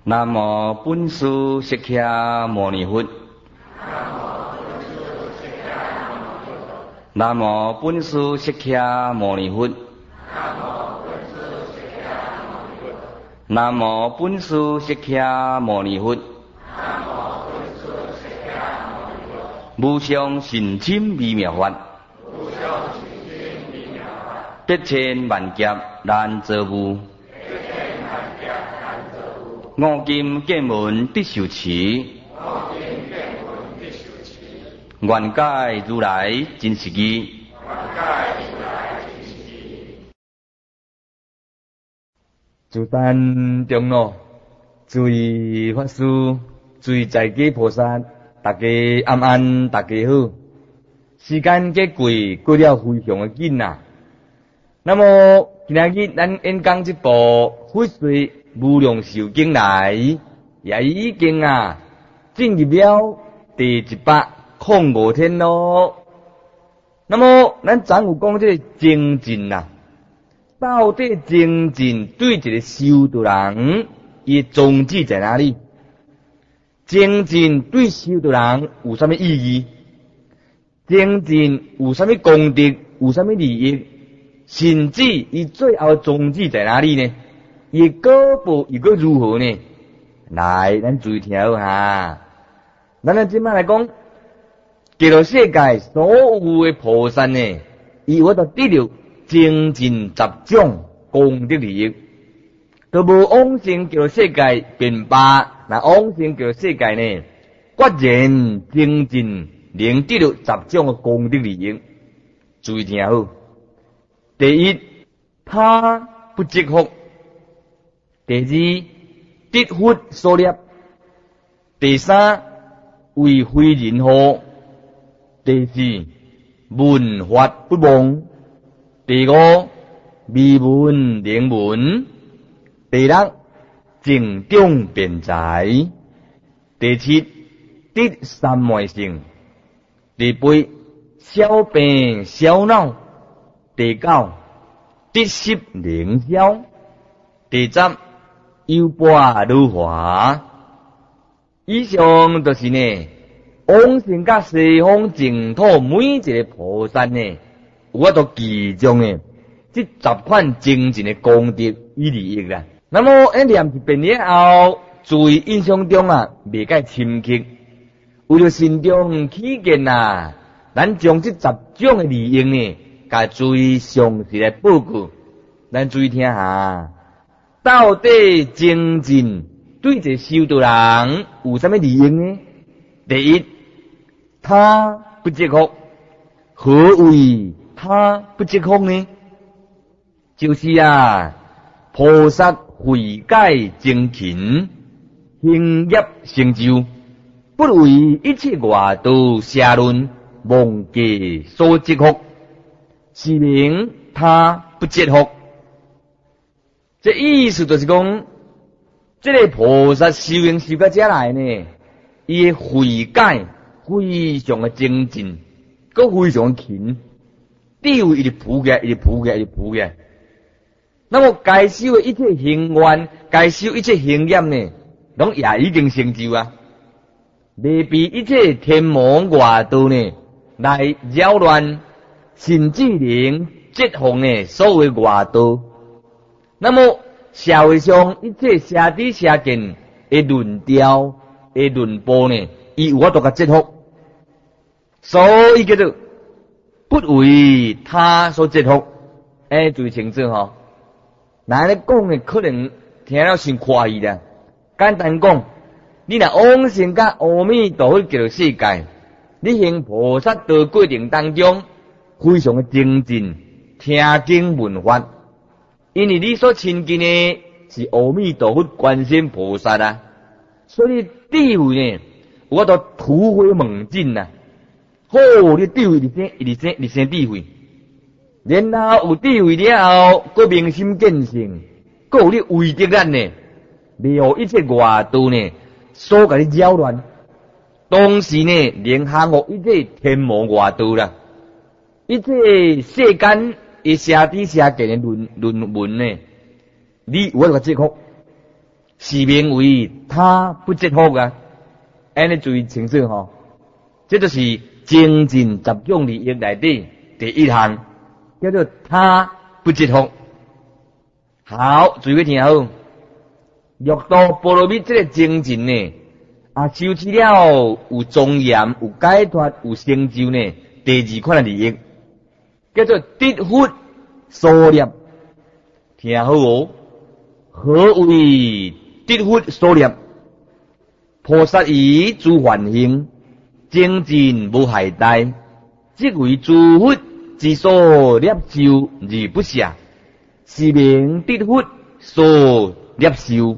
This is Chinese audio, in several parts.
南无本师释迦牟尼佛。南无本师释迦牟尼佛。南无本师释迦牟尼佛。无上甚深微妙法，得千万劫难遭遇。五金见闻必受持，愿解如来真实义。自丹长老，诸位法师，诸位在家菩萨，大家安安，大家好。时间过了非常的紧啊。那么今日咱演讲这部《佛说无量寿经》内，也已经进入了第105天咯。那么咱昨有讲这个精进到底精进对一个修道人伊宗旨在哪里？精进对修道人有啥物意义？精进有啥物功德？有啥物利益？甚至伊最后宗旨在哪里呢？伊果报又个如何呢？来，咱注意听好哈。咱即摆来讲，极乐世界所有的菩萨呢，伊有得到精进10种功德利益，都无往生极乐世界便罢。那往生极乐世界呢，决然精进能得到10种的功德利益。注意听好。第一，他不积福；第二，得佛所摄；第三，为非人护；第四，闻法不忘；第五，微闻灵闻；第六，正中辩才；第七，得三昧性；第八，消病消恼；第九，得失灵消；第十，忧般如华。以上就是呢，往生甲西方净土每一个菩萨呢，有法度其中呢，这10款精进的功德与利益啦。那么念一遍了后，注意印象中袂解深刻，为了心中起见咱将这10种的利益呢，甲注意详细来报告。咱注意听下，到底精进对一个修道人有啥物利益呢？第一，他不积福。何谓他不积福呢？就是菩萨慧解精勤，行业成就，不为一切外道邪论忘记所积福，是名他不积福。这意思就是讲，这个菩萨修行修到这来呢，伊的慧解非常的精进，佮非常勤，地位一直浮起来，一直浮起来，一直浮起来。那么该修的一切行愿，该修一切行业呢，拢也已经成就未被一切天魔外道呢来扰乱，甚至能折服呢所有外道。那么社会上一切邪知邪见的论调、的论报呢，伊有法度甲折服，所以叫做不为他所折服。注意清楚吼。那咧讲的可能听了先夸伊啦。简单讲，你若往生甲阿弥陀佛极乐世界，你行菩萨道过程当中，非常的精进，听经闻法。因为你所亲近的是阿弥陀佛观世音菩萨所以智慧呢，有法度突飞猛进好，你智慧你先智慧，然后有智慧了后，佮明心见性，佮有你为德力呢，袂互一切外道呢所甲你扰乱，同时呢，能降服一切天魔外道啦，一切世间邪知邪见的论文呢，你有法度折服。 是名为他不折福啊。安尼注意清楚吼，这就是精进十种利益内底第一项，叫做他不折福。好，注意听好。六道波罗蜜这个精进呢，修持了有庄严、有解脱、有成就呢。第二款的利益，叫做得佛所念。听好哦，何为得佛所念？菩萨以诸梵行，精进无懈怠，即为诸佛之所摄受而不舍，是名得佛所摄受。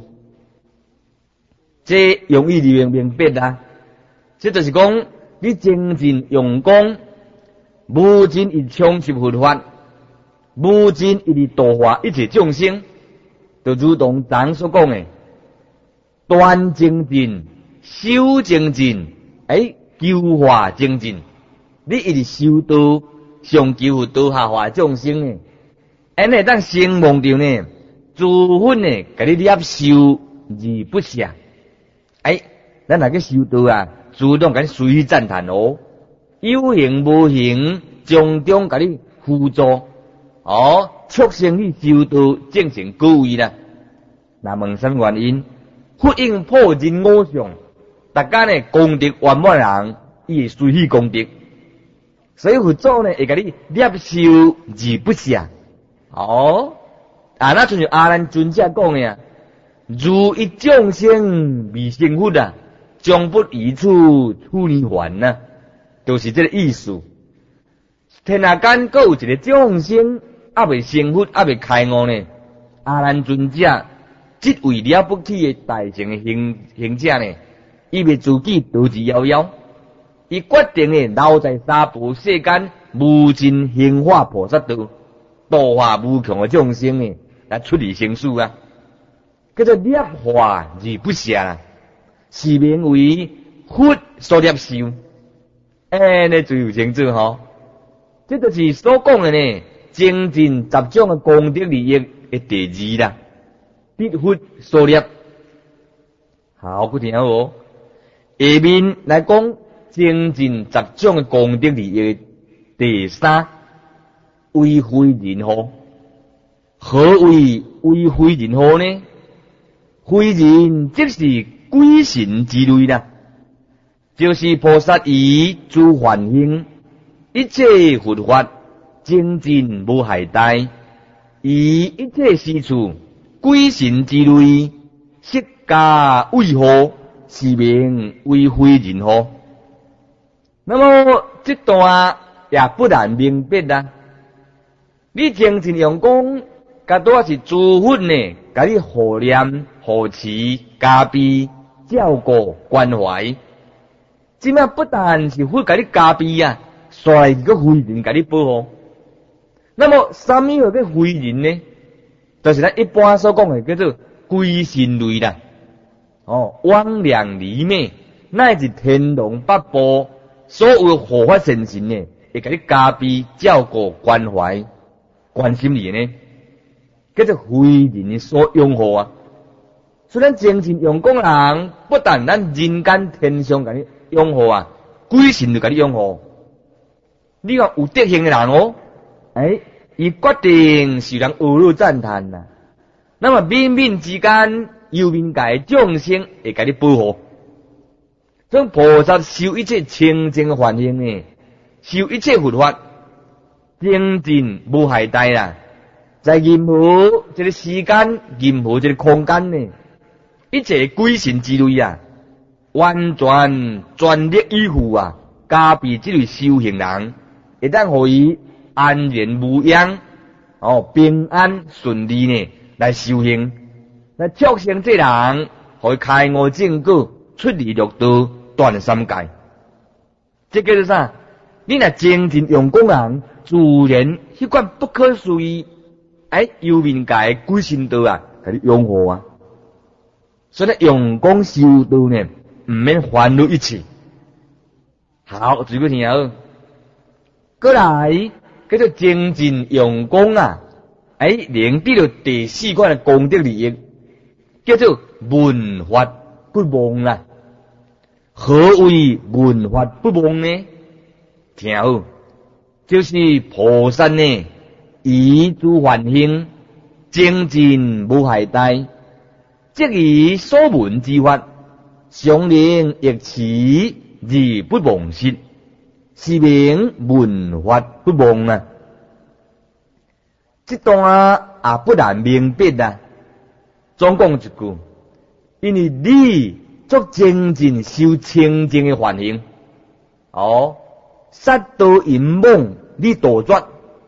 这容易明白啊！这就是讲，你精进用功，无尽以充实佛法，无尽以度化一切众生，就如同咱所讲的，断精进、修精进、求化精进。你一直修道，上求度下化众生呢，安尼当成梦着呢，诸佛呢，给你摄受而不舍。咱若去修道啊，主动甲你随喜赞叹哦，有形无形，种种甲你辅助哦，促成你修道正成果位啦。那问什么原因？佛应破人我相，大家呢功德圆满人，伊会随喜功德，所以佛祖呢会甲你摄受而不舍。哦，那就像阿难尊者讲的啊，如一众生未成佛啊，将不移处处泥还呐，就是这个意思。天下间各有一个众生还未成佛，还未开悟呢。阿难尊者即位了不起的大乘的行者呢，伊未自己得之夭夭，伊决定呢留在三宝世间，无尽行化菩萨道，度化无穷的众生呢，来出离生死啊！叫做摄化而不舍啊，是名为佛所摄受。你最有清楚吼，这就是所讲的呢，精进十种的功德利益的第二啦。得佛所摄，好，去听好哦。下面来讲精进十种的功德利益第三，为非人乎？何为为非人乎呢？非人即是鬼神之类啦，就是菩萨以诸梵行，一切佛法精进无懈怠，以一切施处鬼神之类，释迦为何？是名为非人乎？那么这段也不难明白啦。你精进用功，甲多是诸佛呢，甲你护念、护持、加庇、照顾、关怀。即摆不但是佛甲你加庇啊，率个非人甲你保护。那么什么叫做非人呢？就是咱一般所讲的叫做鬼神类啦。魍魉魉魅，乃至天龙八部，所有护法神神呢，会甲你加庇、照顾、关怀、关心你呢，叫做非人所拥护啊。虽然精进用功人，不但咱人间天上甲你拥护啊，鬼神就甲你拥护。你讲有德行的人哦，伊决定是人恶乐赞叹呐。那么冥冥之间，幽冥界众生会甲你保护。所以菩萨修一切清净梵行呢，修一切佛法，精进无懈怠啦。在任何这个时间、任何这个空间呢，一切鬼神之类啊，完全全力以赴啊，加庇这类修行人，会当互伊安然无恙，平安顺利呢来修行，来促成这人互伊开悟正果，出离六道，断三界。这叫做啥？你若精进用功人，自然迄款不可思议，幽冥界鬼神道啊，甲你拥护啊。所以用功修道呢，唔免烦恼一切。好，最后听好。过来叫做精进用功啊，领得了第四款的功德利益， 叫做文法不忘啦。何为文法不忘呢？听好，就是菩萨呢，以诸梵行，精进无懈怠，即以所闻之法，常令益持而不忘失，是名文法不忘啊。这段也不难明白啊。总讲一句，因为你作精进修清净的梵行，杀盗淫妄你杜绝，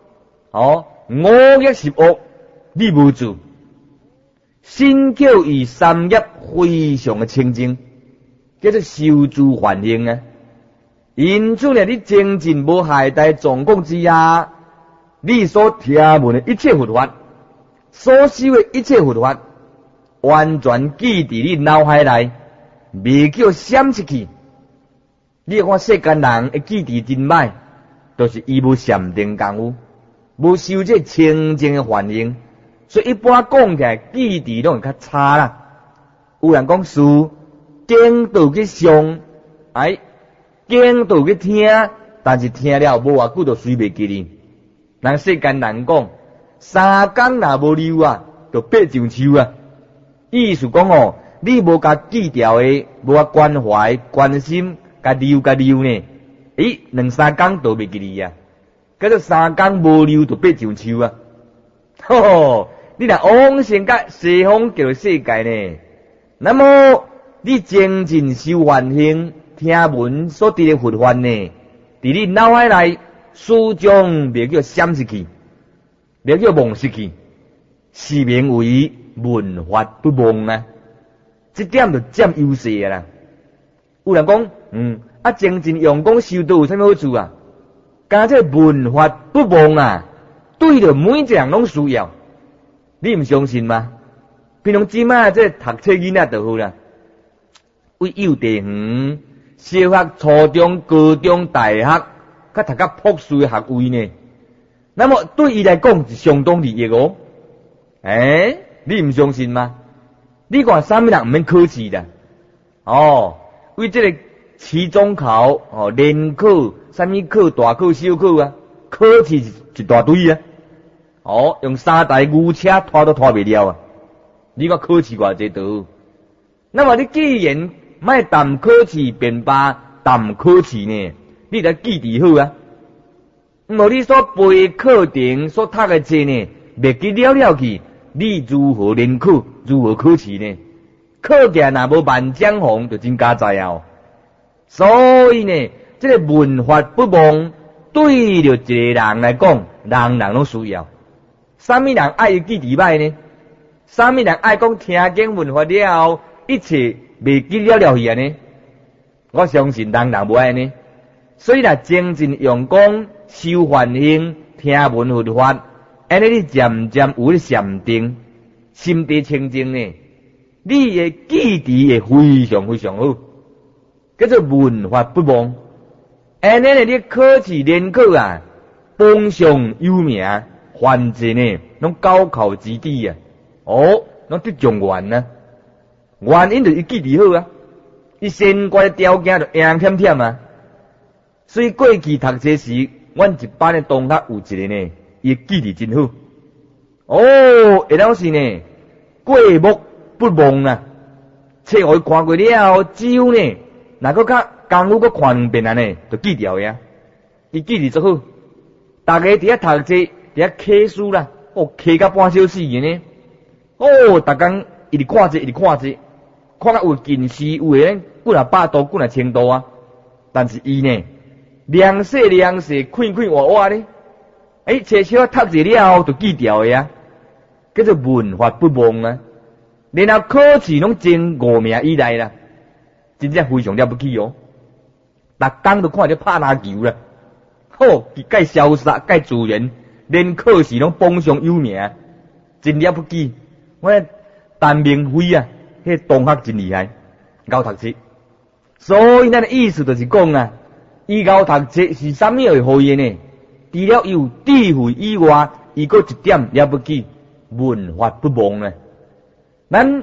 五欲十恶你无做，身口意三业非常的清净，叫做修诸梵行啊。因此呢，你精进无懈怠总讲之下，你所听闻的一切佛法，所修的一切佛法，完全记伫你脑海内，未叫闪失去。你看世间人会记伫真歹，就是伊无禅定功夫，无修这清净的梵行，所以一般讲起来记忆拢会较差啦。有人讲事经都去上，经都去听，但是听了无偌久就随袂记哩。人世间人讲三工若无溜啊，就八上树啊。意思讲你无甲记掉的，无甲关怀关心，甲溜呢，两三工都袂记哩啊。叫做三工无溜就八上树啊。你若往生甲西方极乐世界呢，那么你精进修梵行，听闻所得的佛法呢，伫你脑海内始终袂叫闪失去，袂叫忘失去，是名为文法不忘啊。这点就占优势啊啦。有人讲，精进用功修道有啥物好处啊？加这文法不忘啊，对着每一个人拢需要。你唔相信吗？比如即摆这读册囡仔就好啦，为幼稚园、小学、初中、高中、大学，甲读甲博士的学位呢。那么对伊来讲是相当利益哦。你唔相信吗？你看啥物人唔免考试的？为这个期中考、联考、啥物考、大考、小考啊，考试一大堆啊。用3台牛车拖都拖袂了啊！你看考试偌济多。那么你既然莫谈考试便罢，谈考试呢，你得记忆好啊。无你所背课程所读的册呢，袂记了去，你如何联考，如何考试呢？考起来若无万江红，就真加在啊。所以呢，这个文法不忘，对着一个人来讲，人人拢需要。啥物人爱伊记忆歹呢？啥物人爱讲听经文法了后，一切袂记了去啊呢？我相信人人无爱呢。所以若精进用功修梵行，听闻佛法，安尼你渐渐有咧禅定，心地清净呢，你的记忆会非常非常好，叫做文法不忘。安尼你考试联考啊，榜上有名。凡者呢，拢高考之地啊，拢得状元啊。原因就是伊记忆好啊，伊先决的条件就硬欠欠啊。所以过去读册时，阮一班的同学有一个呢，伊记忆真好。会当是呢，过目不忘啊。册互伊看过了后，只有呢，若搁较功夫搁看两遍啊呢，就记掉呀。伊记忆足好，大家伫遐读册。伫遐考书啦，考到半小时呢。逐工一直看者，一直看者，看到有近视，有诶几若100度，几若1000度啊。但是伊呢，凉细，看活活呢。册小读者了后就记掉诶啊，叫做文法不忘啊。然后考试拢前5名以内啦，真正非常了不起哦。逐工都看着拍篮球啦，介潇洒，介自然。连考试拢榜上有名，真了不起。我陈明辉啊，迄同学真厉害，教读册。所以咱的意思就是讲啊，伊教读册是啥物会好伊呢？除了有智慧以外，伊搁一点了不起，文法不忘啊。咱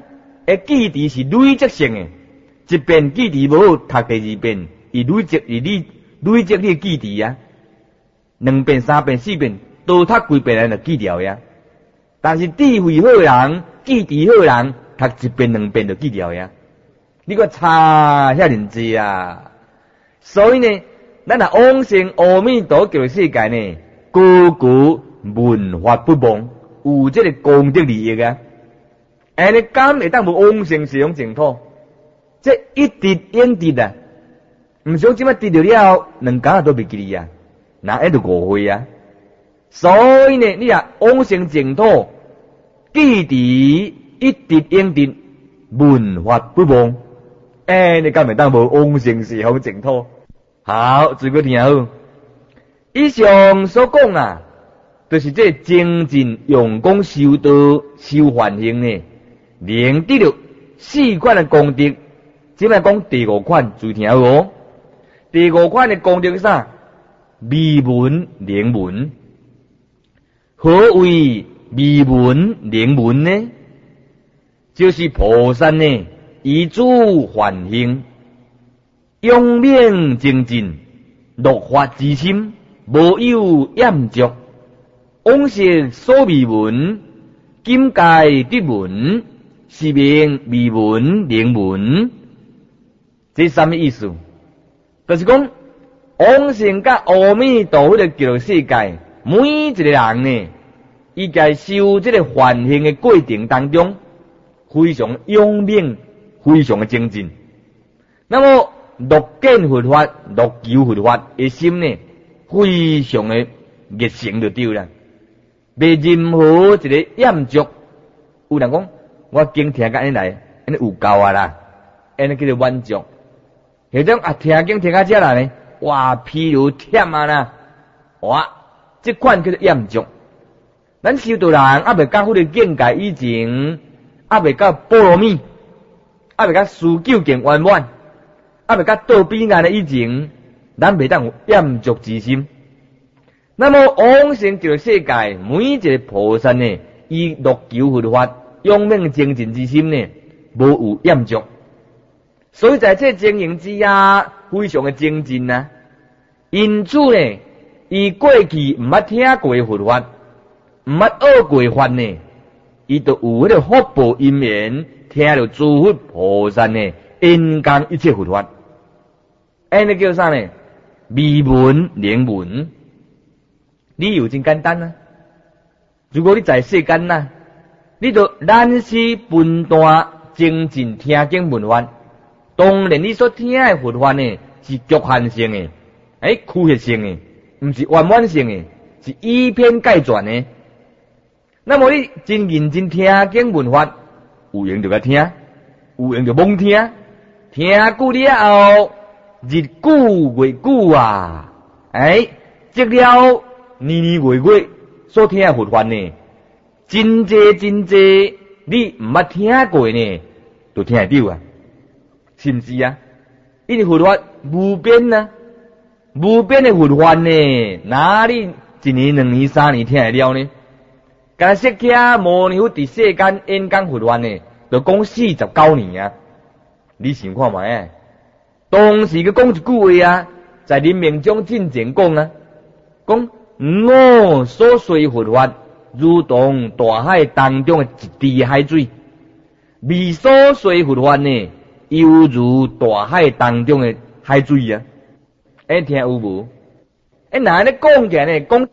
记忆是累积性的，一遍记忆无好，读第二遍，伊累积你的记忆啊，两遍、三遍、四遍，多读几遍人就记掉呀。但是智慧好人、记忆好人，读一遍两遍就记掉呀。你个差遐尼济啊！所以呢，咱若往生阿弥陀佛世界呢，个个文法不忘，有这个功德利益啊！安尼敢会当无往生西方净土？这一直应得啊！毋想即摆得到了，两家都袂记哩啊，那还着误会啊！所以呢，你若往生净土，记忆一直应得，文法不忘。你敢会当无往生西方净土？好，最个听好。以上所讲啊，就是这精进用功修道修梵行呢，能得到四款的功德。即摆讲第五款，注意听好哦。第五款的功德是啥？微闻灵闻。何为微闻灵闻呢？就是菩萨呢，依主梵行，用命精进，乐发之心，无有厌足。往昔所未闻，今界得闻，是名微闻灵闻。这什么意思？就是讲往生甲阿弥陀佛的极世界，每一个人呢，伊在修这个梵行的过程当中，非常用命，非常的精进。那么乐见佛法、乐求佛法的心呢，非常的热诚就对了，袂任何一个厌足。有人讲，我经听甲安尼来，安尼有够啊啦，安尼叫做满足。迄种听经听到这来呢，哇，疲劳忝啊啦，哇，这款叫做厌足。咱修道人未到迄个境界以前，未到波罗蜜，未到思究竟圆满，未到到彼岸的以前，咱袂当有厌足之心。那么往生这个世界，每一个菩萨呢，以乐求佛法、用命精进之心呢，无有厌足。所以在这经营之下，非常的精进啊。因此呢，伊过去毋捌听过佛法，毋捌学过法呢，伊就有迄个福报因缘，听到诸佛菩萨呢，因讲一切佛法。安尼叫啥呢？微闻灵闻。理由真简单啊！如果你在世间呐，你就咱是分段精进听经闻法。当然，你所听的佛法呢，是局限性的，区域性的，不是圆满性的，是以偏概全的。那么你真认真听经闻法，有用就该听，有用就罔听，听久了后，日久月久啊，积了年年月月所听的佛法呢，真济，你毋捌听过呢，就听得到啊。是不是啊？因为佛法无边啊，无边的佛法呢，哪里一年、两年、三年听得了呢？敢释迦牟尼佛伫世间演讲佛法呢，就讲49年啊！你想看觅啊？当时佢讲一句话啊，在人民中进前讲啊，讲我所说佛法，如同大海当中的一滴海水；未所说佛法呢，犹如大海当中的海水啊！听有无？那安尼讲起来呢，讲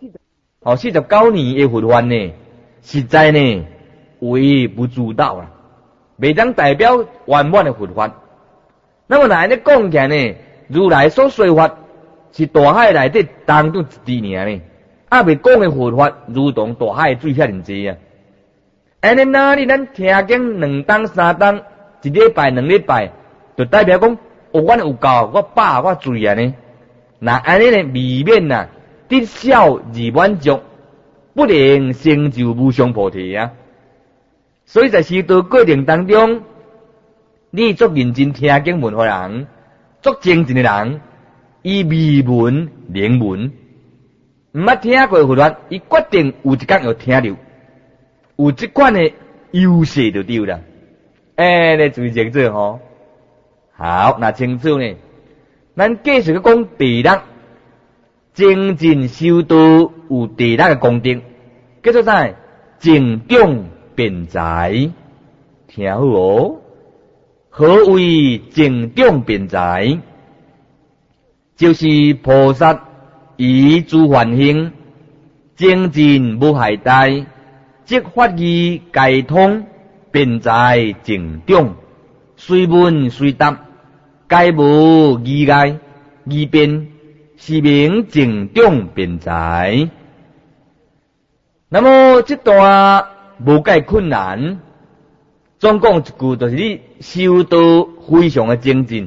49年的佛法呢，实在呢微不足道啊，未当代表圆满的佛法。那么安尼讲起来呢，如来所说法是大海内底当中一滴尔呢，未讲的佛法如同大海水遐尼济啊！安尼哪里咱听经2当3当？一礼拜、2礼拜，就代表讲，阮有够，我饱，我醉啊呢。那安尼呢，未免啊，得少而满足，不能成就无上菩提啊。所以在修道过程当中，你做认真听经闻法人，做精进的人，以微闻灵闻，毋捌听过佛法，伊决定有一天要听到，有这款的优势就对了。 你注意清楚吼。好，那清楚呢？咱继续去讲地力，精进修道有地力的功德，叫做啥？静中辩才。听好哦。何为静中辩才？就是菩萨以诸梵行，精进无懈怠，即法义解通，辩才静中，随问随答，皆无疑碍疑辩，是名静中辩才。那么这段无介困难，总讲一句就是你修道非常的精进。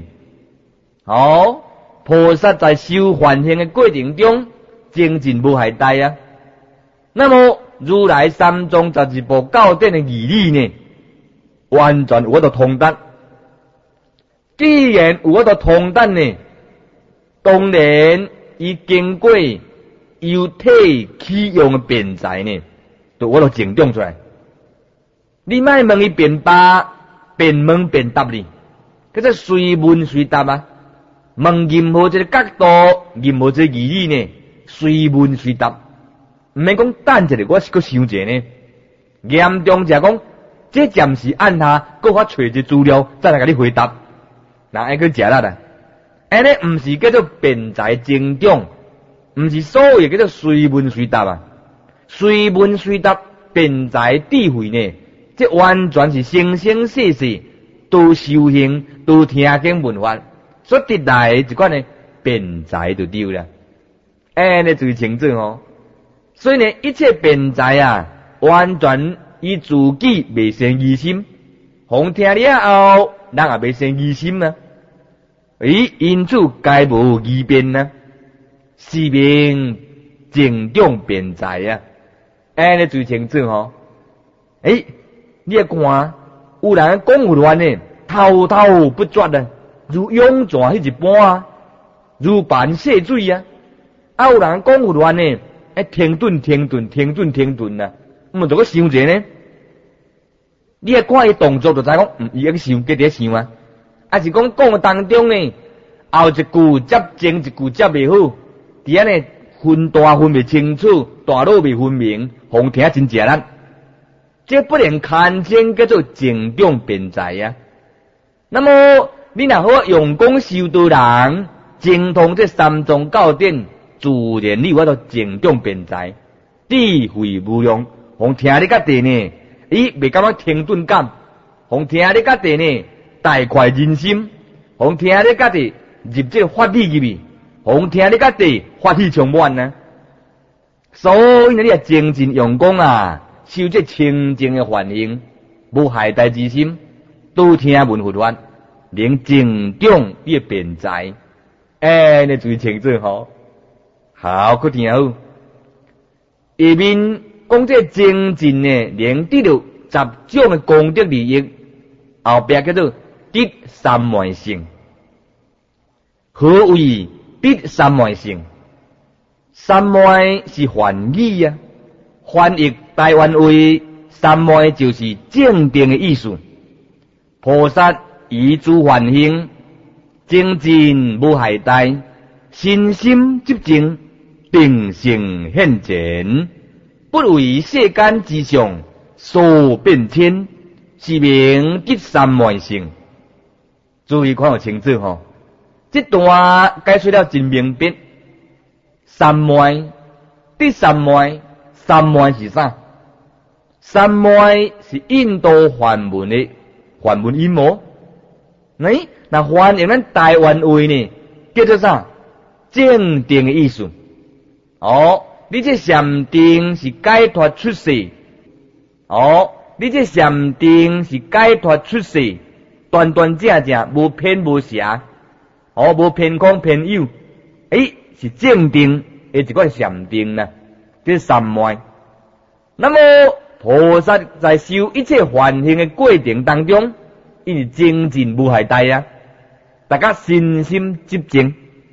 菩萨在修梵行的过程中，精进无懈怠啊。那么如来312部教典的义理呢，完全有我的通达。既然有我的通达呢，当然伊经过由体起用的辩才呢，就我都静中出来。你莫问伊辩答，辩问辩答哩，叫做随问随答啊。问任何一个角度，任何一个义理呢，随问随答，唔免讲等一下，我是搁想一下呢。严重就讲，这暂时按下，搁我找一资料，再来甲你回答。那爱去食啦啦，安尼唔是叫做辩才精中，唔是所有叫做随问随答啊。随问随答，辩才智慧呢，这完全是生生世世都修行，都听经闻法。所得来一款呢，辩才就对了。你注意清楚哦。所以呢，一切辩才啊，完全以自己未生疑心，互听了后，人也未生疑心啊。因此皆无疑辩啊，是名静中辩才啊。你注意清楚哦。你要看，有人讲有乱呢，滔滔不绝啊。如涌泉迄一般啊，如盘泄水啊。有人讲有乱呢，停顿啊，就搁想者呢。你看伊动作就知讲，伊在想，计伫想啊。是讲的当中呢，后一句接前一句接未好，伫安尼分大分未清楚，大路未分明，互听真正难。这不能堪称叫做静中辩才啊。那么你若好用功修道人，精通这三宗教典，自然你我都静中辩才，智慧无量。互听你甲地呢，未感觉停顿感；互听你甲地呢，大快人心；互听你甲地入这法理入去；互听你甲地法喜充满啊。所以呢，你也精进用功啊，修这清净的梵行，无懈怠之心，都听闻佛法。能静中你的辩才，你注意清楚吼。好，去听好。下面讲这精进呢，能得到10种的功德利益，后边叫做得三昧性。何为得三昧性？三昧是梵语啊，翻译台湾话，三昧就是正定的意思。菩萨以诸梵行，精进无懈怠，身心寂静，定性现前，不为世间之上所变迁，是名得三昧性。注意看好清楚吼，这段解说了真明白。三昧，得三昧，三昧是啥？三昧是印度梵文的梵文音模。那翻译咱台湾话呢，叫做啥？正定的意思。你这禅定是解脱出世。你这禅定是解脱出世，端端正正，无偏无邪，无偏空偏有，是正定的一款禅定啦，这三昧。那么菩萨在修一切梵行的过程当中，伊是精进无懈怠啊，大家身心寂静。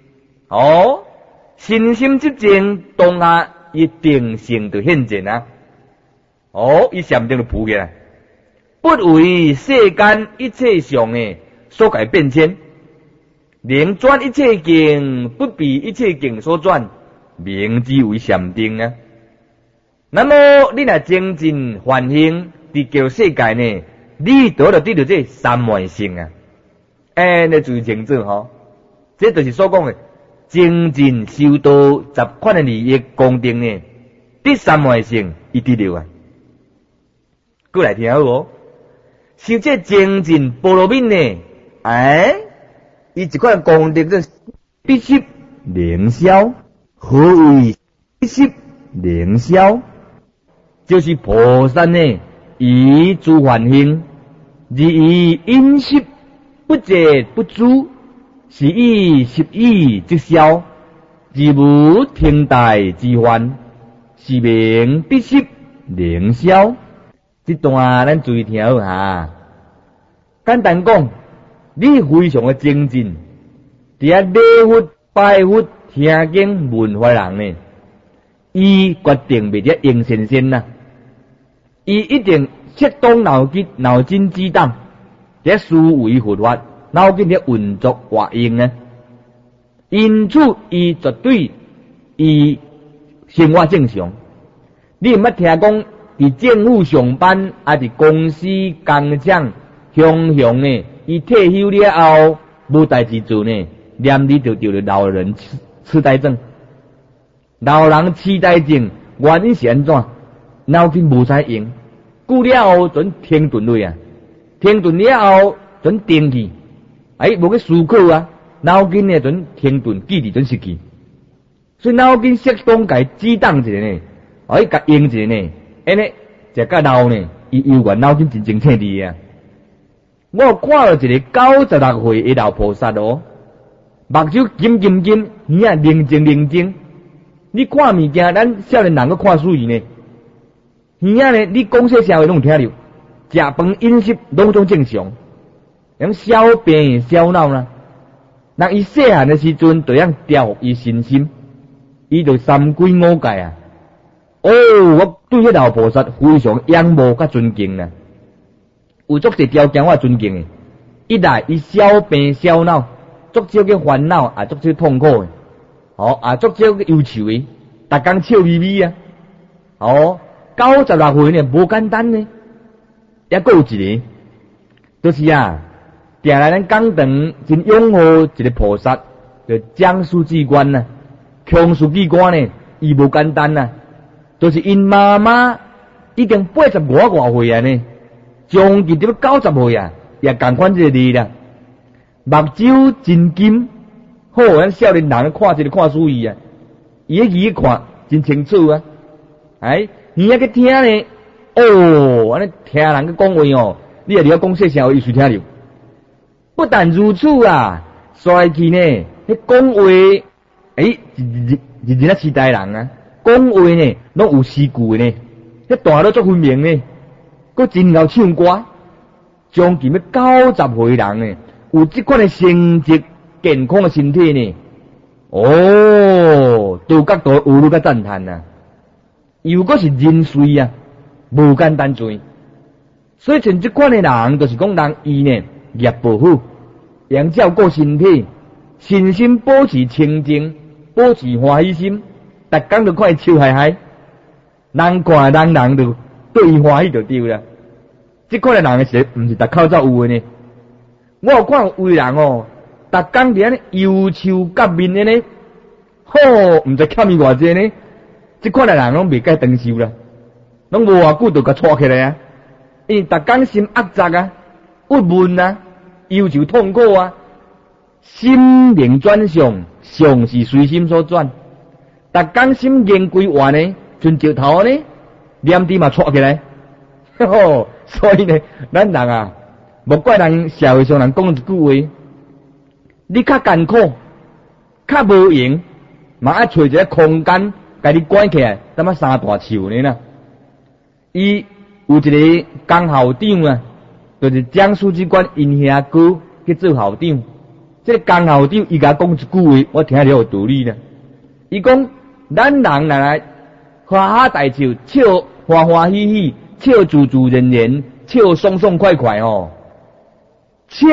身心寂静，当下伊定性就现前啊。伊禅定就浮起来。 不为世间一切相的所改变迁，能转一切境，不被一切境所转，名之为禅定啊。那么你若精进梵行，伫旧世界呢，你得到这三昧性啊。你注意清楚吼，这就是所讲的精进修道10款的利益功德呢，第三昧性伊得了啊。过来听好无？修这精进波罗蜜呢，伊一款功德叫必须灵消。何为必须灵消？就是菩萨呢，以诸梵行，而以因习不竭不诛，是以习以即消，而无天大之患，是名必须灵消。这段咱注意听好哈。简单讲，你非常的精进，伫遐礼佛、拜佛、听经、闻法人呢，伊决定袂得用神仙呐，伊一定切动脑筋激荡，伫思维佛法，脑筋伫运作活用啊。因此，伊绝对伊生活正常。你毋捌听讲？伫政府上班，伫公司工厂，雄呢，伊退休了后无代志做呢，念你就得老人痴呆症。老人痴呆症原因是安怎？脑筋无使用，久了后准停顿落啊，停顿了后准停去，无去思考啊，脑筋呢准停顿，记忆准失去，所以脑筋适当甲激荡一下呢，甲用一下呢。安尼，食甲老呢，伊有原脑筋真正清利啊！我有看到一个96岁的老菩萨哦，目睭金金金，耳啊宁静宁静。你看物件，咱少年人去看水呢，耳啊呢，你讲说社会拢有听着，食饭饮食拢总正常，像小病小闹啦。人伊细汉的时阵，就样调伏伊身心，伊就三规五戒啊。我对迄老菩萨非常仰慕甲尊敬啦，有足侪条件我尊敬的。一来伊小病小恼，足少个烦恼，足少痛苦的，足少个忧愁的，逐工笑眯眯啊。96岁呢，无简单呢。还佫有一个，就是定来咱讲堂真拥护一个菩萨，叫蒋书记官呐，强书记官呢，伊无简单呐。就是因妈妈已经85外岁啊呢，将近要90岁啊，也共款这个例啦。目睭真金，好，咱少年人看这个看书伊啊，伊去看真清楚啊。耳仔去听呢，安尼听人去讲话哦，你也了讲说啥话，伊随听着。不但如此啊，衰去呢，迄讲话，日啊痴呆人啊。讲话呢，拢有诗句呢，迄大都足分明呢，佫真会唱歌。将近要90岁人呢，有这款的成绩、健康的身体呢，都角度有愈甲赞叹啊。又佫是人瑞啊，无简单做。所以像这款的人，就是讲人伊呢业不好，要照顾身体，身心保持清净，保持欢喜心。逐工就看伊笑嗨嗨，人看人就对伊欢喜就对啦。这款的人是毋是逐口罩有的呢？我有看有位人逐工伫安尼忧愁甲面的呢，毋知欠伊偌济呢。这款的人拢袂该长寿啦，拢无偌久就甲错起来啊！因为逐工心压杂啊，郁闷啊，忧愁痛苦啊，心灵转向，上是随心所转。逐工心念归完呢，像石头呢，念滴嘛错起来。所以呢，咱人无怪人社会上人讲一句话，你较艰苦，较无用，嘛要找一个空间，甲你关起来，怎么三大树呢啦？伊有一个江校长啊，就是蒋书记官因兄哥去做校长。这个江校长伊甲讲一句话，我听了有道理啦。伊讲。咱人来花花大笑，笑欢欢喜喜，笑自自然然， 笑爽爽快快哦，笑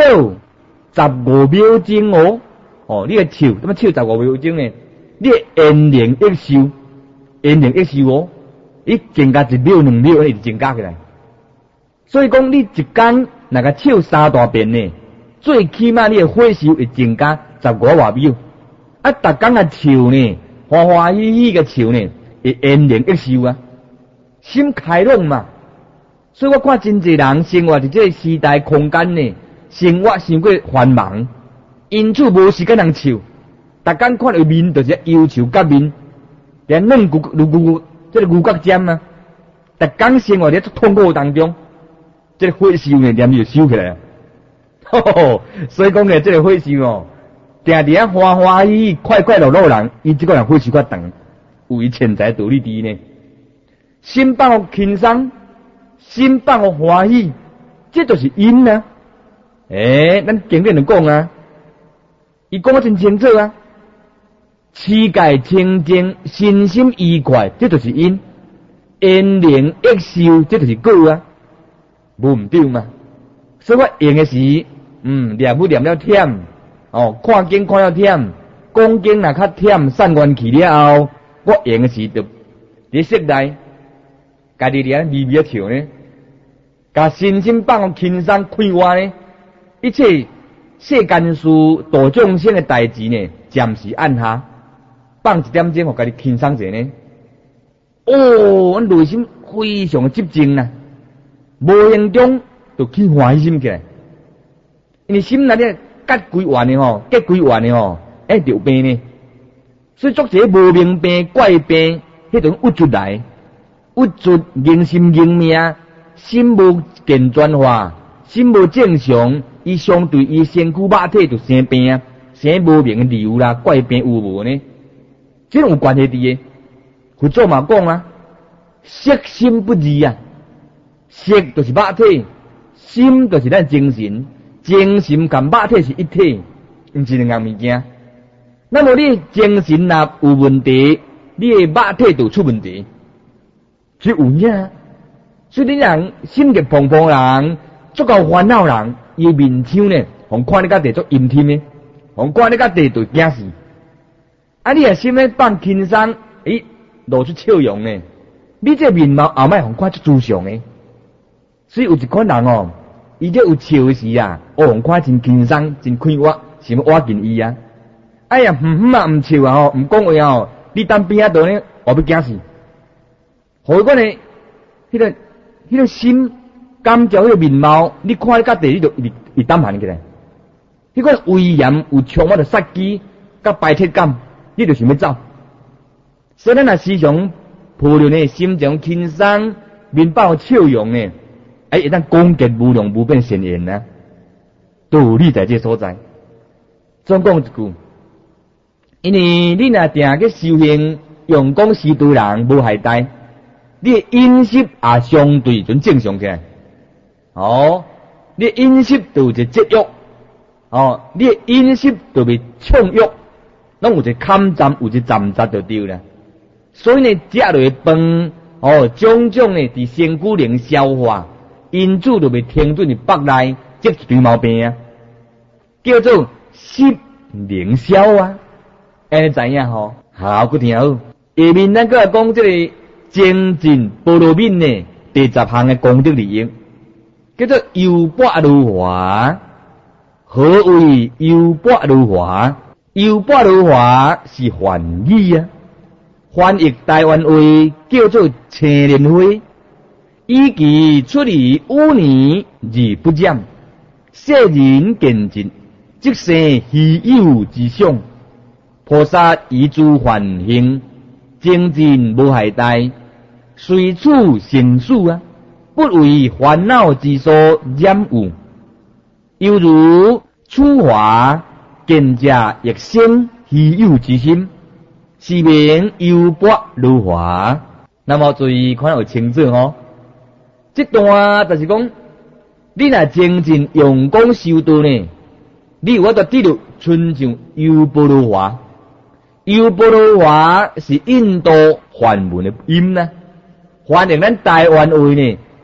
15秒钟哦，哦，你个笑，怎么笑15秒钟呢？你延年益寿，延年益寿哦，你增加1秒2秒，你就增加起来。所以讲，你一天那个笑3大遍呢，最起码你的火寿会增加15外秒。啊，逐天个笑呢，欢欢喜喜个笑呢，会延年益寿啊，心开朗嘛。所以我看真侪人生活伫这个时代空间呢，生活伤过繁忙，因此无时间通笑。逐天看到面就是忧愁甲面，连软骨这个牛角尖啊，逐天生活伫痛苦当中。这个火烧呢，念就烧起来了。所以讲呢，这个火烧哦，定伫啊欢欢喜喜、快快乐乐人，伊这个人火烧较长，有伊潜在道理伫呢。心放互轻松，心放互欢喜，这就是因啊。咱经典就讲啊，伊讲得真清楚啊。世界清净，身心愉快，这就是因；延年益寿，这就是果啊。无毋对嘛？所以我用的时，念不念了忝，看经看了忝，讲经若较忝，散元气了后，我用的时就伫室内，家己伫微微笑呢，甲身心放互轻松快活呢，一切世间事、度众生的代志呢，暂时按下，放1点钟，互家己轻松者呢。阮内心非常集中呐。无形中就起欢喜心起来，因为心内底结归完的吼，结归完的吼，就有病呢。所以作者无明病、怪病，迄种郁出来，郁出硬心硬命，心无健全化，心无正常，伊相对伊身躯肉体就生病啊，生无明的理由啦，怪病有无呢？这种有关系伫的。佛祖嘛讲啊，色心不二啊。色就是肉体，心就是咱精神，精神甲肉体是一体，毋是两样物件。那么你精神若有问题，你的肉体就出问题，所以有影。所以你人心急蓬蓬人，足够烦恼人，伊面腔呢，互看你甲地足阴天呢，互看你甲地就惊死。啊，你的心呢放轻松，露出笑容呢，你这面貌后摆互看足慈祥呢。所以有一款人哦，伊这有笑的时啊，互看真轻松、真快活，想要挖近伊啊。哎呀，毋笑啊吼，毋讲话啊吼，你等边仔度呢，我要惊死。何况呢，迄个心感召迄个面貌，你看你甲地，你就会胆寒起来。迄个威严有充满着杀机，甲排斥感，你就想要走。所以咱若时常抱着呢，心情轻松，面包笑容呢。会当攻击无量无边善言啊，道理在这所在。总讲一句，因为你若定去修行，用功修道人无懈怠，你的饮食也相对准正常起来。你的饮食就有一个节约，你的饮食就被畅约，拢有一个坎站，有一个站闸就对了。所以呢，食落的饭，种种呢，伫身躯能消化。因此就被停顿伫腹内，这一堆毛病啊，叫做湿灵消啊。安尼知影吼？好，佮听好。下面咱个讲这个精进波罗蜜呢，第10项的功德利益，叫做优拔如华。何为优拔如华？优拔如华是梵语啊，翻译台湾话叫做青莲花。以其出离污泥而不染，世人见尽，即生稀有之相。菩萨以诸梵行，精进无懈怠，随处成事啊，不为烦恼之所染污。犹如处华见者亦生稀有之心，是名优拔如华。那么注意看有清楚吼。这段就是讲，你若精进用功修道呢，你有法度得到亲像优波罗华。优波罗华是印度梵文的音呢，翻译咱台湾话呢，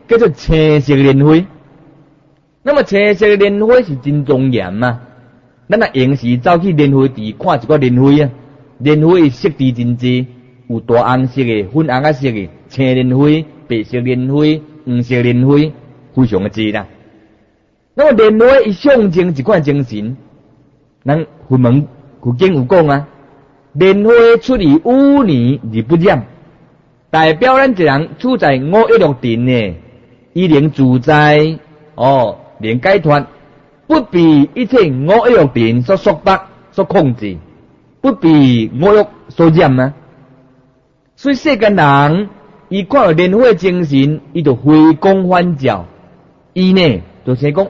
叫做青色莲花。那么青色莲花是真庄严嘛？咱若用时走去莲花池看一个莲花啊，莲花的色地真济，有大红色的、粉红色的、青莲花、白色莲花、黄色莲花，非常的济啦。那么莲花伊象征一款精神，咱佛门古经有讲啊，莲花出离污泥而不染，代表咱一人处在五欲六尘呢，伊能自在能解脱，不被一切五欲六尘所束缚、所控制，不被五欲所染啊。所以世间人伊看到莲花精神，伊就回光返照，伊呢就先讲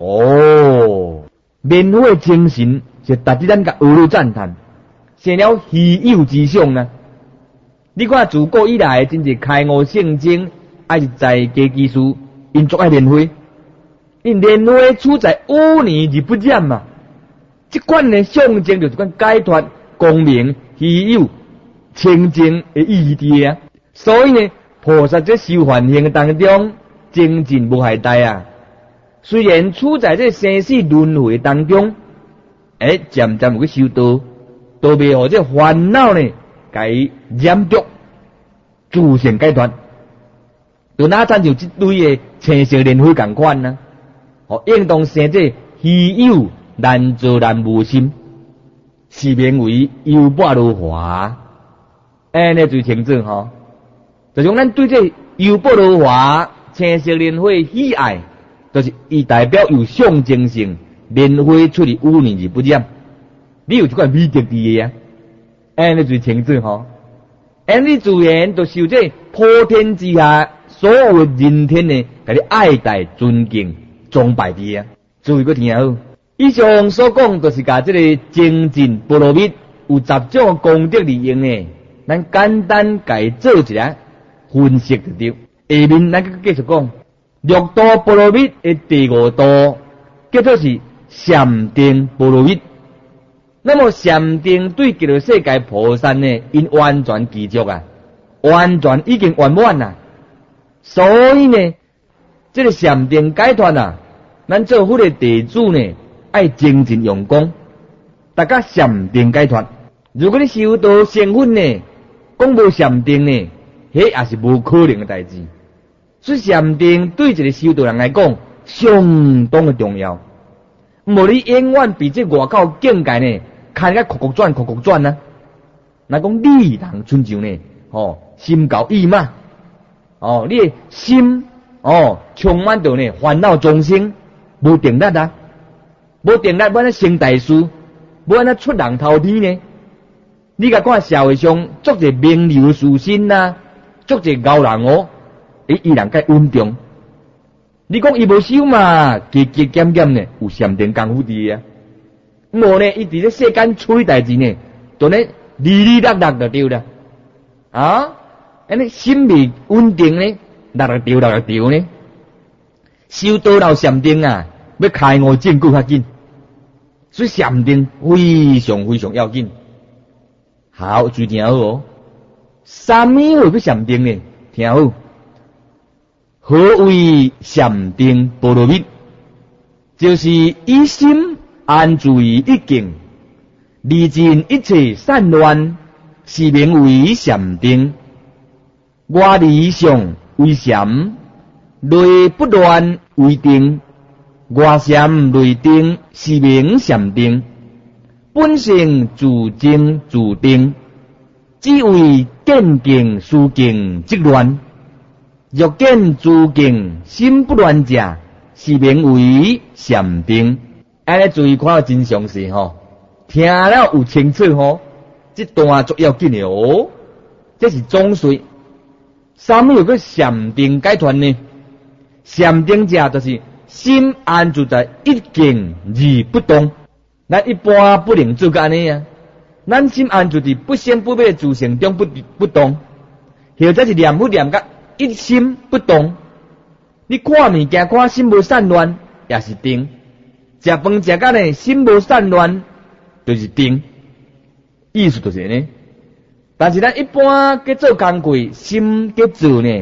莲花精神是值得咱甲学儒赞叹，成了稀有之相啊！你看自古以来，真是开悟圣经，还是在家技术，因足爱莲花，因莲花处在污泥而不染嘛。这款的象征就是款解脱、光明、稀有、清净的意义啊。所以呢，菩萨在修梵行当中，精进无懈怠啊。虽然处在这生死轮回当中，渐渐有去修道，都袂互这烦恼呢，甲伊染着，自性解脱。就哪参像这类的青色莲花共款呢？应当生这稀有难做难无心，是名为优拔如华。安尼最清楚吼，就像咱对这优拔如华青色莲花喜爱。就是伊代表有象征性，莲花出离污泥而不染，你有这款美德伫个啊？安尼最清楚吼。安尼自然就受这普天之下所有的人天呢，甲你爱戴、尊敬、崇拜伫啊。注意个听好，以上所讲就是甲这个精进波罗蜜有10种功德利用呢，咱简单甲做一下分析就对。下面咱继续讲。六度波罗蜜的第5度叫做是禅定波罗蜜。那么禅定对极乐世界菩萨呢，因完全具足啊，完全已经圆满啦。所以呢，这个禅定解脱啊，咱做佛的弟子呢，爱精进用功，大家禅定解脱。如果你修道成佛呢，讲无禅定呢，迄也是无可能的代志。所以禅定对一个修道人来讲相当的重要，无你永远比这外口境界呢看个曲曲转啊。若讲你人亲像呢，心高意慢，你的心充满着呢烦恼众生，无定力啊，无定力要安怎成大事，要安怎出人头天呢？你甲看社会上足侪名流士绅啊，足侪高人伊人该稳重。你讲伊无修嘛，节节俭俭呢，有禅定功夫伫啊。无呢，伊伫咧世间处理代志呢，就呢利落就对啦。安尼心未稳定呢，落就呢。修道到禅定啊，要开悟证据较紧，所以禅定非常非常要紧。好，注意听好什么会去禅定呢？听好。何为禅定波罗蜜？就是以心安住于一境，离尽一切散乱，是名为禅定。外离相为禅，内不乱为定。外禅内定，是名禅定。本性自静自定，只为见境思境即乱。若见自境，心不乱者，是名为禅定。安尼注意看真详细听了有清楚这段足要紧的这是总髓。什么有个禅定解脱呢？禅定者就是心安住在一境而不动。咱一般不能做个安尼啊，咱心安住伫不生不灭自性中不动，或者是念佛念甲一心不动。你看物件看心无散乱，也是定；食饭食甲呢心无散乱，就是定。意思就是呢。但是咱一般去做工课，心去做呢，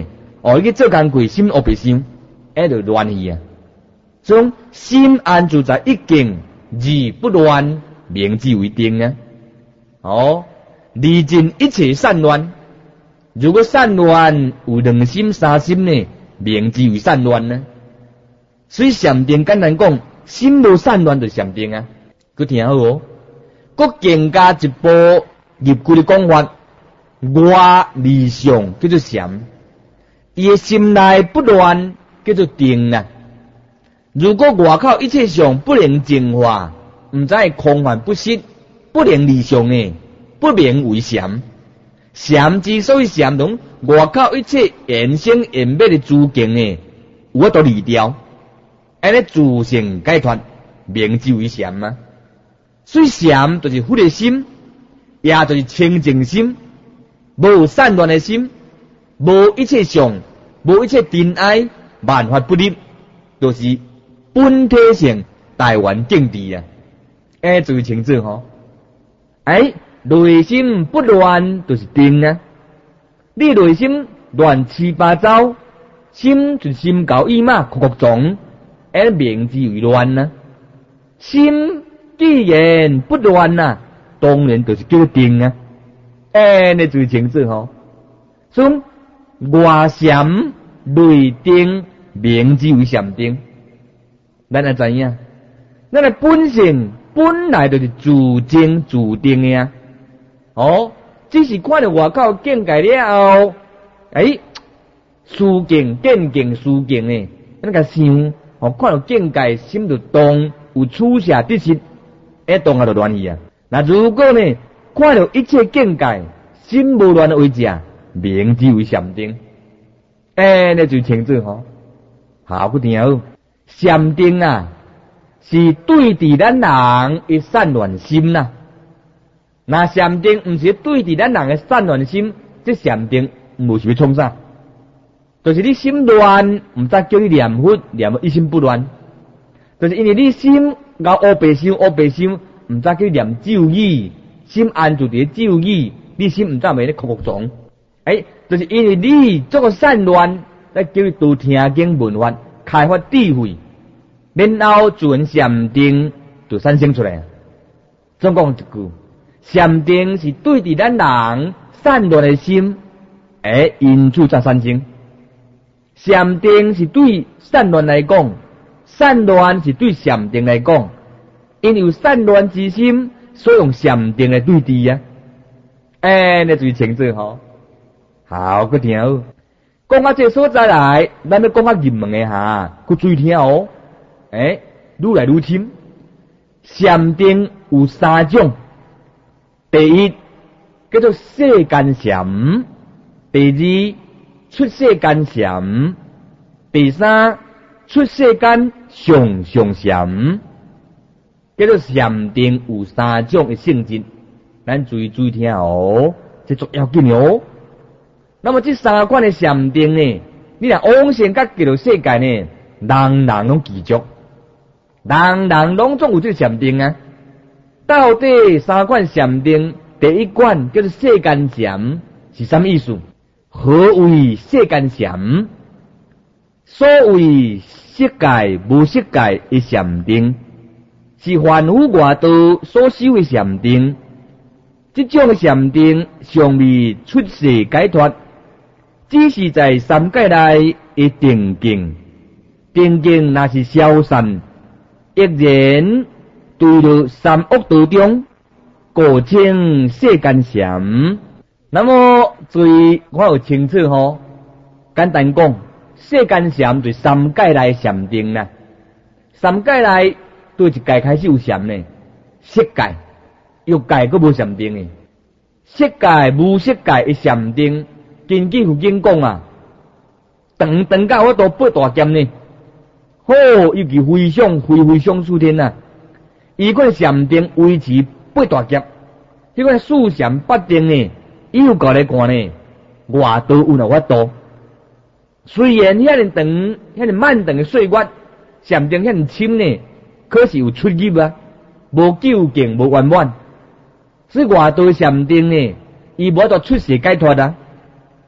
哦，伊去做工课，心黑白想，就乱去啊。所以心安自在一境，而不乱，名之为定啊。哦，离尽一切散乱。如果散乱有2心3心呢，名之为散乱呢。所以禅定简单讲，心无散乱就禅定啊。佮听好哦，佮更加一步入句的讲法，外离相叫做禅，伊的心内不乱叫做定啊。如果外口一切相不能净化，唔知空幻不实，不能离相呢，不名为禅。禅之所以禅，同外口一切言声言灭的诸境呢，有法度离掉，安尼自性解脱，名之为禅啊。所以禅就是佛的心，也就是清净心，无散乱的心，无一切相，无一切尘埃，万法不立，就是本体性大圆境地啊。就是清楚吼。内心不乱就是定啊。你内心乱七八糟，心就心高意马，曲曲状，名之为乱啊。心既然不乱啊，当然就是叫定啊。你最清楚吼。所以外禅内定，名之为禅定。咱来知影，咱的本性本来就是自静自定的啊。只是看到外口境界了后，思境见境思境呢，咱个想，看到境界心就动，有取舍得失，动就乱去啊。那如果呢，看到一切境界心无乱为者，名之为禅定。那就清楚吼。好，佮听好，禅定啊，是对治咱人的散乱心呐。那禅定唔是对治咱人的散乱心，这禅定无是要创啥？就是你心乱，唔则叫你念佛，念一心不乱。就是因为你心搞黑白想，黑白想，唔则叫你念咒语，心安住伫咒语，你心唔则袂咧曲曲状。就是因为你做个散乱，来叫你多听经闻法，开发智慧，然后自然禅定就产生出来。总讲一句。禅定是对治咱人散乱的心，因此才产生。禅定是对散乱来讲，散乱是对禅定来讲，因有散乱之心，所以用禅定来对治啊。那最清楚吼。好，佮听好。讲到这所在来，咱要讲较入门的下，佮注意听哦。愈来愈深。禅定有3种。第一叫做世间禅，第二出世间禅，第三出世间上上禅。叫做禅定有3种的性质，咱注意听哦，这足要紧哦。那么这3款的禅定呢，你若往生甲极乐世界呢，人人拢具足，人人拢总有这禅定啊。到底3款禅定，第一款叫做世间禅，是什么意思？何为世间禅？所谓色界无色界的禅定，是凡夫外道所修的禅定。这种禅定尚未出世解脱，只是在3界内的定境。定境若是消散，亦然对了3恶道中，故称世间禅。那么注意看有清楚吼，简单讲，世间禅对3界内禅定啦。3界内对一界开始有禅呢，色界、欲界佫无禅定呢。色界无色界的禅定，根据佛经讲啊，长到我都8大剑呢。尤其非常殊天啊！伊款禅定维持8大劫，迄款四禅八定呢，伊有够来看呢，外道有哪法度？虽然遐尼长、遐尼漫长的岁月，禅定遐尼深呢，可是有出入啊，无究竟，无圆满。所以外道禅定呢，伊无得出世解脱啊。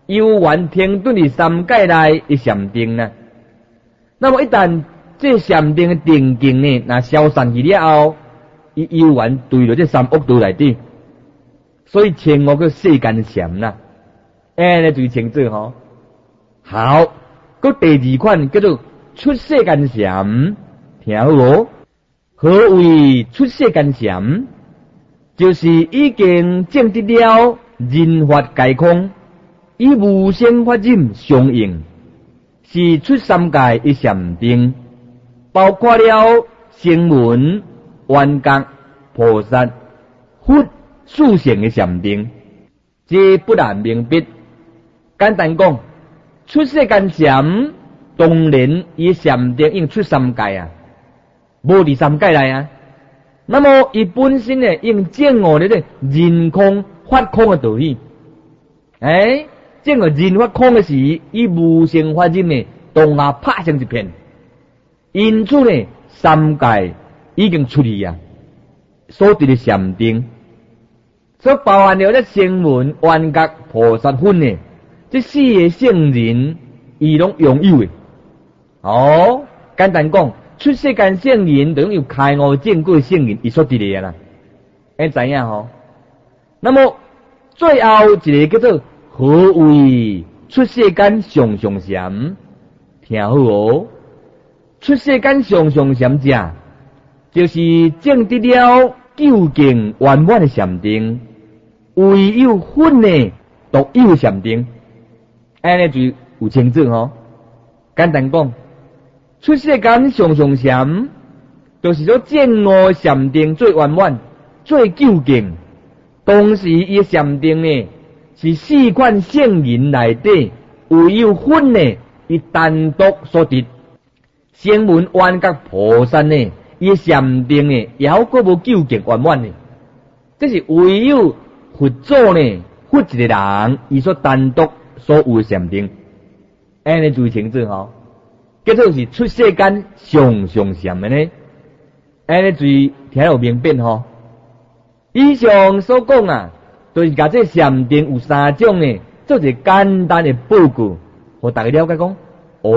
游玩停顿伫三界内的禅定呢。那么一旦这禅定的定境呢，那消散去了后，伊游玩对了这三恶道内底，所以称我叫世间禅啦。尼就称做吼。好，搁第二款叫做出世间禅，听好无？何谓出世间禅？就是已经证得了人法界空，以无生法忍相应，是出三界的禅定，包括了声闻、缘觉、菩萨、佛四乘的禅定，这不难明白。简单讲，出世间禅，当然伊禅定应出三界啊，无伫三界内啊。那么伊本身呢，应证悟咧人空法空的道理。证悟人法空的时，以无生法忍呢，当下拍成一片。因此呢，三界已经出去啊，所得的禅定，所包含了咧声闻、缘觉、菩萨分呢，这四个圣人，伊拢拥有的。简单讲。出世间圣人等于开悟证果圣人，伊所得的啦，知影吼？那么最后一个叫做何谓出世间上上禅？听好哦，出世间上上禅者，就是证得了究竟圆满的禅定，唯有佛呢独有的禅定，尼就有清楚吼。简单讲。出世间上上禅，就是说证悟禅定最圆满、最究竟。同时，伊禅定呢，是四款圣人内底唯有佛呢，伊单独所得。声闻、缘觉、菩萨呢，伊禅定呢，犹阁无究竟圆满呢。这是唯有佛祖呢，佛一个人，伊所单独所有的禅定。尼注意清楚吼。叫做是出世间上上禅的呢，尼注意听有明白吼。以上所讲啊，就是甲这禅定有三种呢，做一个简单的报告，互大家了解讲。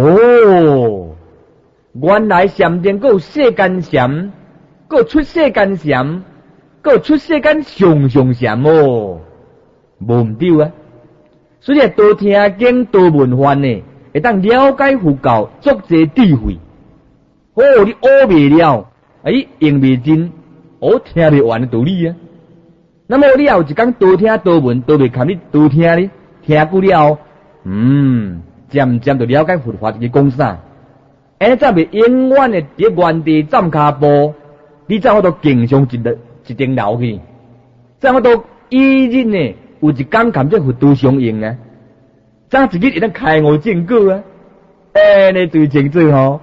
原来禅定还有世间禅，还有出世间禅，还有出世间上上禅无毋对啊。所以多听经多闻法呢。会当了解佛教足济智慧，你学未了，用未尽，听未完的道理啊。那么你也有一天多听多闻，都未堪你多听哩，听久了，渐渐就了解佛法是讲啥。才袂永远的伫原地站脚步，你才好多经上一顶楼去，才好多依日呢有一天含这佛度相应啊。早一日会当开悟证果啊！你最清楚吼。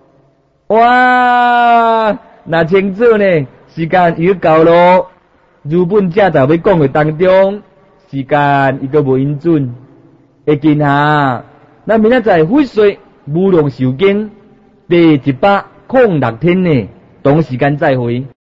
哇，那清楚呢？时间又到咯。如本正在要讲的当中，时间伊个无允准。会见下，那明仔载会说无量寿经第106天呢，同时间再会。